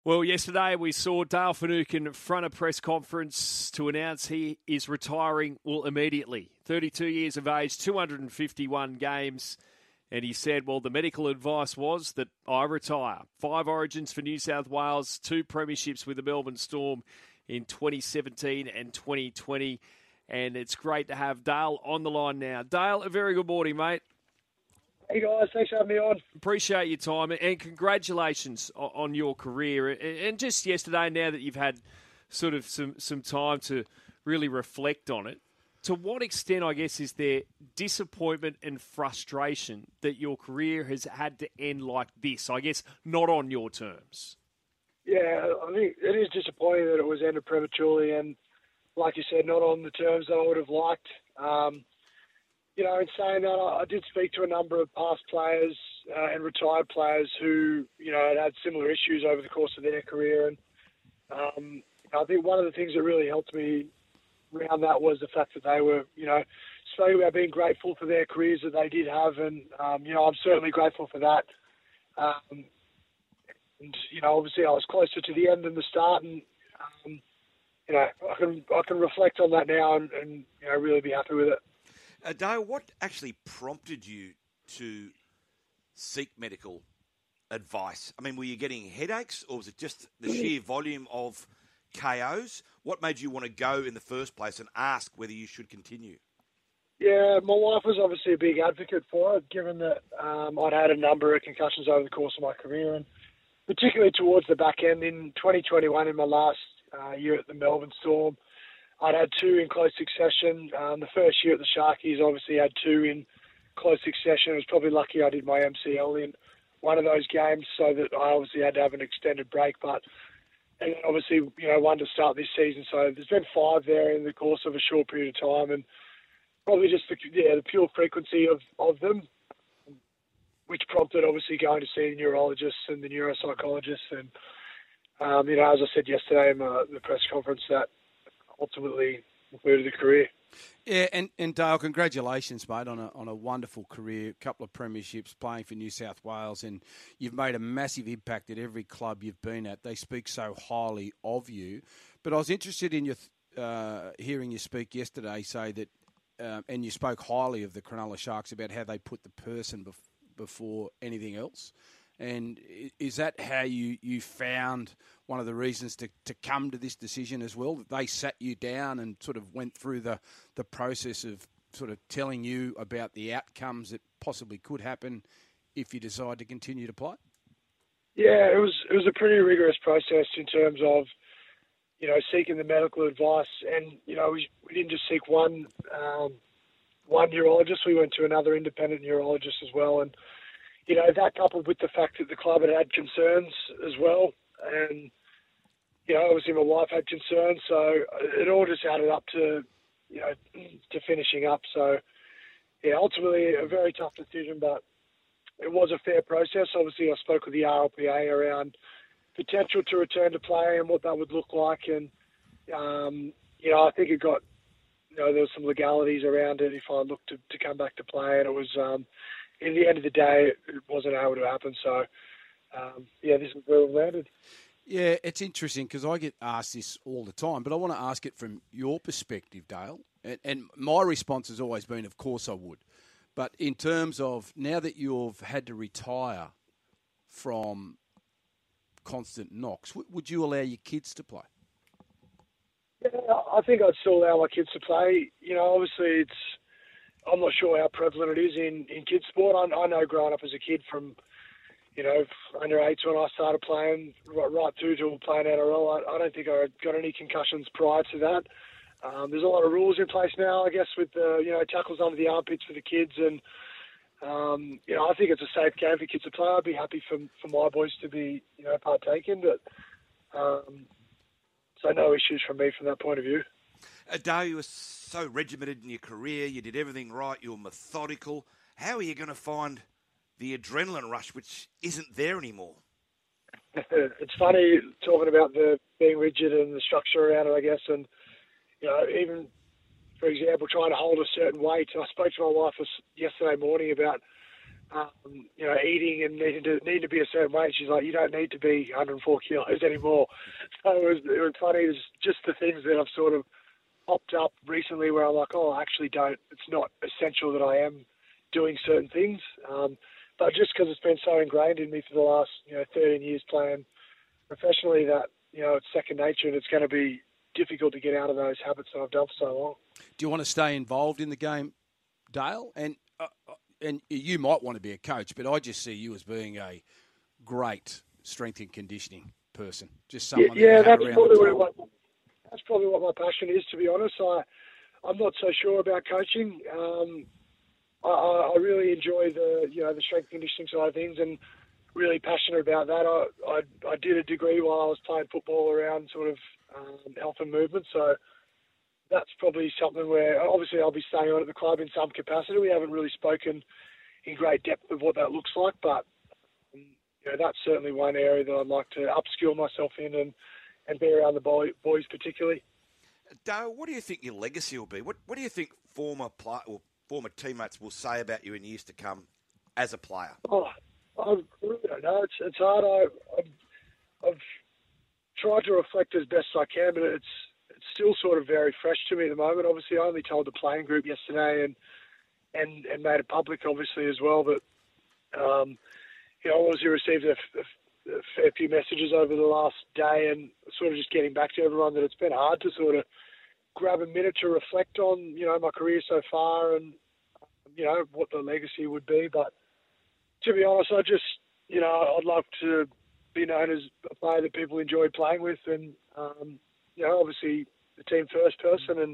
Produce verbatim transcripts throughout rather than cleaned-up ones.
Well, yesterday we saw Dale Finucane front a press conference to announce he is retiring, well, immediately. thirty-two years of age, two hundred fifty-one games. And he said, well, the medical advice was that I retire. Five origins for New South Wales, two premierships with the Melbourne Storm in twenty seventeen and twenty twenty. And it's great to have Dale on the line now. Dale, a very good morning, mate. Hey guys, thanks for having me on. Appreciate your time and congratulations on your career. And just yesterday, now that you've had sort of some, some time to really reflect on it, to what extent, I guess, is there disappointment and frustration that your career has had to end like this? I guess not on your terms. Yeah, I think it is disappointing that it was ended prematurely and, like you said, not on the terms that I would have liked. Um, You know, in saying that, I did speak to a number of past players uh, and retired players who, you know, had had similar issues over the course of their career. And um, I think one of the things that really helped me around that was the fact that they were, you know, spoke about being grateful for their careers that they did have. And, um, you know, I'm certainly grateful for that. Um, and, you know, obviously I was closer to the end than the start. And, um, you know, I can I can reflect on that now and, and you know, really be happy with it. Uh, Dale, what actually prompted you to seek medical advice? I mean, were you getting headaches or was it just the sheer volume of K Os? What made you want to go in the first place and ask whether you should continue? Yeah, my wife was obviously a big advocate for it, given that um, I'd had a number of concussions over the course of my career, and particularly towards the back end in twenty twenty-one, in my last uh, year at the Melbourne Storm. I'd had two in close succession. Um, the first year at the Sharkies, obviously had two in close succession. I was probably lucky I did my M C L in one of those games, so that I obviously had to have an extended break. But and obviously, you know, one to start this season. So there's been five there in the course of a short period of time, and probably just the, yeah, the pure frequency of, of them, which prompted obviously going to see the neurologists and the neuropsychologists. And um, you know, as I said yesterday in my, the press conference, that ultimately concluded the career. Yeah, and, and Dale, congratulations, mate, on a on a wonderful career, a couple of premierships, playing for New South Wales, and you've made a massive impact at every club you've been at. They speak so highly of you. But I was interested in your uh, hearing you speak yesterday, say that, uh, and you spoke highly of the Cronulla Sharks about how they put the person bef- before anything else. And is that how you, you found one of the reasons to, to come to this decision as well, that they sat you down and sort of went through the, the process of sort of telling you about the outcomes that possibly could happen if you decide to continue to play? Yeah, it was it was a pretty rigorous process in terms of, you know, seeking the medical advice. And, you know, we, we didn't just seek one, um, one neurologist. We went to another independent neurologist as well. And, you know, that coupled with the fact that the club had had concerns as well. And, you know, obviously my wife had concerns. So it all just added up to, you know, to finishing up. So, yeah, ultimately a very tough decision, but it was a fair process. Obviously I spoke with the R L P A around potential to return to play and what that would look like. And, um, you know, I think it got, you know, there was some legalities around it if I looked to, to come back to play. And it was, um, in the end of the day, it wasn't able to happen. So, um, yeah, this is where we landed. Yeah, it's interesting because I get asked this all the time, but I want to ask it from your perspective, Dale. And, and my response has always been, of course I would. But in terms of now that you've had to retire from constant knocks, w- would you allow your kids to play? Yeah, I think I'd still allow my kids to play. You know, obviously it's, I'm not sure how prevalent it is in, in kids sport. I, I know growing up as a kid from, you know, under eights when I started playing, right, right through to playing N R L, I, I don't think I got any concussions prior to that. Um, there's a lot of rules in place now, I guess, with the, you know, tackles under the armpits for the kids. And, um, you know, I think it's a safe game for kids to play. I'd be happy for, for my boys to be, you know, partaking. But, um, so no issues from me from that point of view. Uh, Dale, you were so regimented in your career. You did everything right. You were methodical. How are you going to find the adrenaline rush, which isn't there anymore? It's funny talking about the being rigid and the structure around it, I guess. And, you know, even, for example, trying to hold a certain weight. I spoke to my wife yesterday morning about um, you know, eating and needing to need to be a certain weight. She's like, you don't need to be one hundred four kilos anymore. So it was, it was funny. It was just the things that I've sort of popped up recently where I'm like, oh, I actually don't. It's not essential that I am doing certain things. Um, but just because it's been so ingrained in me for the last, you know, thirteen years playing professionally, that, you know, it's second nature, and it's going to be difficult to get out of those habits that I've done for so long. Do you want to stay involved in the game, Dale? And uh, and you might want to be a coach, but I just see you as being a great strength and conditioning person. Just someone yeah, that yeah, you that's have around probably the what table. my, that's probably what my passion is. To be honest, I I'm not so sure about coaching. Um, I, I really enjoy the you know the strength and conditioning side of things, and really passionate about that. I I, I did a degree while I was playing football around sort of um, health and movement, so that's probably something where obviously I'll be staying on at the club in some capacity. We haven't really spoken in great depth of what that looks like, but um, you know that's certainly one area that I'd like to upskill myself in and, and be around the boy, boys particularly. Dale, what do you think your legacy will be? What What do you think former play, or former teammates will say about you in years to come as a player? Oh, I really don't know. It's it's hard. I, I've, I've tried to reflect as best I can, but it's it's still sort of very fresh to me at the moment. Obviously, I only told the playing group yesterday and and, and made it public, obviously, as well. But um, you know, I obviously received a, a, a fair few messages over the last day, and sort of just getting back to everyone that it's been hard to sort of grab a minute to reflect on, you know, my career so far and, you know, what the legacy would be. But to be honest, I just, you know, I'd love to be known as a player that people enjoy playing with, and, um, you know, obviously the team first person, and,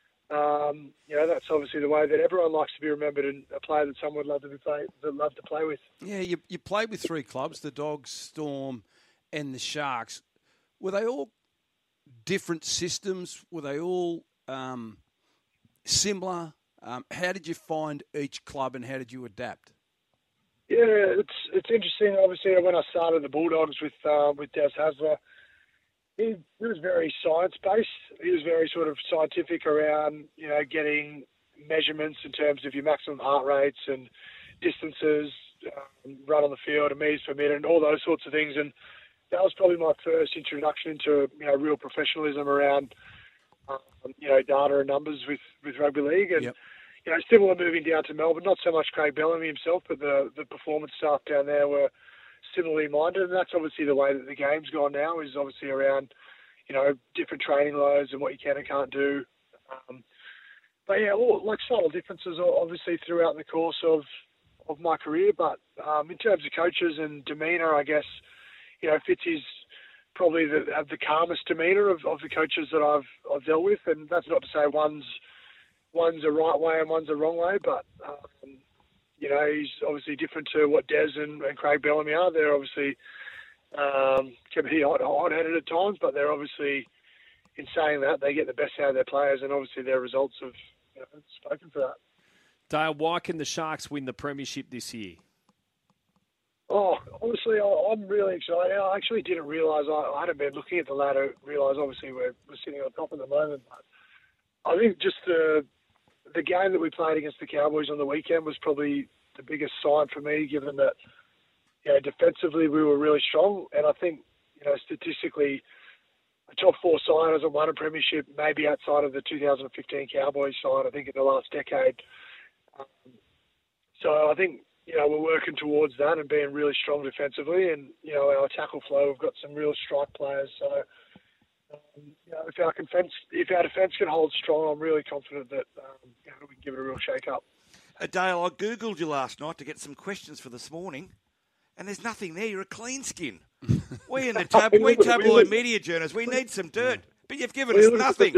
um, you know, that's obviously the way that everyone likes to be remembered, and a player that someone would love to be play, that love to play with. Yeah, you you played with three clubs, the Dogs, Storm, and the Sharks. Were they all different systems? Were they all um, similar? Um, how did you find each club, and how did you adapt? Yeah, it's it's interesting. Obviously, when I started the Bulldogs with uh, with Des Hasler, he, he was very science-based. He was very sort of scientific around, you know, getting measurements in terms of your maximum heart rates and distances, um, run on the field, and meters per minute, and all those sorts of things. And that was probably my first introduction into, you know, real professionalism around, um, you know, data and numbers with, with rugby league. And, Yep. you know, similar moving down to Melbourne, not so much Craig Bellamy himself, but the, the performance staff down there were similarly minded. And that's obviously the way that the game's gone now, is obviously around, you know, different training loads and what you can and can't do. Um, but yeah, all, like subtle differences obviously throughout the course of, of my career. But um, in terms of coaches and demeanour, I guess, you know, Fitzy's probably the, have the calmest demeanour of, of the coaches that I've I've dealt with, and that's not to say one's one's a right way and one's a wrong way, but um, you know, he's obviously different to what Des and, and Craig Bellamy are. They're obviously um, can be hot, hot-headed at times, but they're obviously, in saying that, they get the best out of their players, and obviously their results have, you know, spoken for that. Dale, why can the Sharks win the premiership this year? Oh, honestly, I, I'm really excited. I actually didn't realise, I, I hadn't been looking at the ladder, realise obviously we're, we're sitting on top at the moment. But I think just the the game that we played against the Cowboys on the weekend was probably the biggest sign for me, given that, you know, defensively we were really strong. And I think, you know, statistically, the top four side hasn't won a premiership, maybe outside of the two thousand fifteen Cowboys side, I think, in the last decade. Um, so I think, you know, we're working towards that and being really strong defensively. And, you know, our tackle flow, we've got some real strike players. So, um, you know, if our defence, if our defence can hold strong, I'm really confident that um, you know, we can give it a real shake-up. Uh, Dale, I Googled you last night to get some questions for this morning, and there's nothing there. You're a clean skin. We in the tab- we tabloid media journalists, we need some dirt, but you've given us nothing.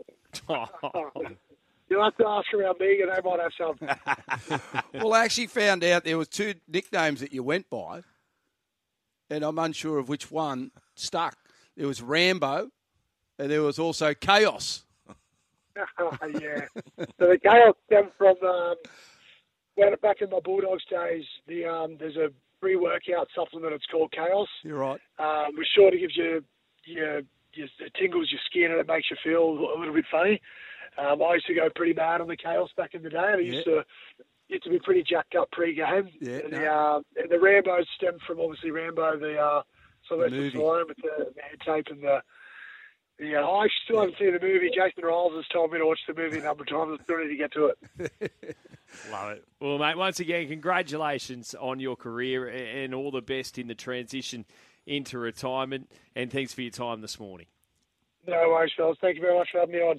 You'll have to ask around me, and they might have some. Well, I actually found out there was two nicknames that you went by, and I'm unsure of which one stuck. There was Rambo, and there was also Chaos. Yeah. So the Chaos stemmed from um, when back in my Bulldogs days. The um, there's a pre-workout supplement. It's called Chaos. You're right. Um, which sort of gives you, you, you it tingles your skin and it makes you feel a little bit funny. Um, I used to go pretty mad on the Chaos back in the day, and I used yeah. to you had to be pretty jacked up pre-game. Yeah, and no. the, uh, and the Rambo stemmed from obviously Rambo, the uh, Sylvester movie. Stallone with the, the head tape and the. Yeah, I still haven't seen the movie. Jason Riles has told me to watch the movie a number of times. I still need to get to it. Love it. Well, mate, once again, congratulations on your career and all the best in the transition into retirement. And thanks for your time this morning. No worries, fellas. Thank you very much for having me on.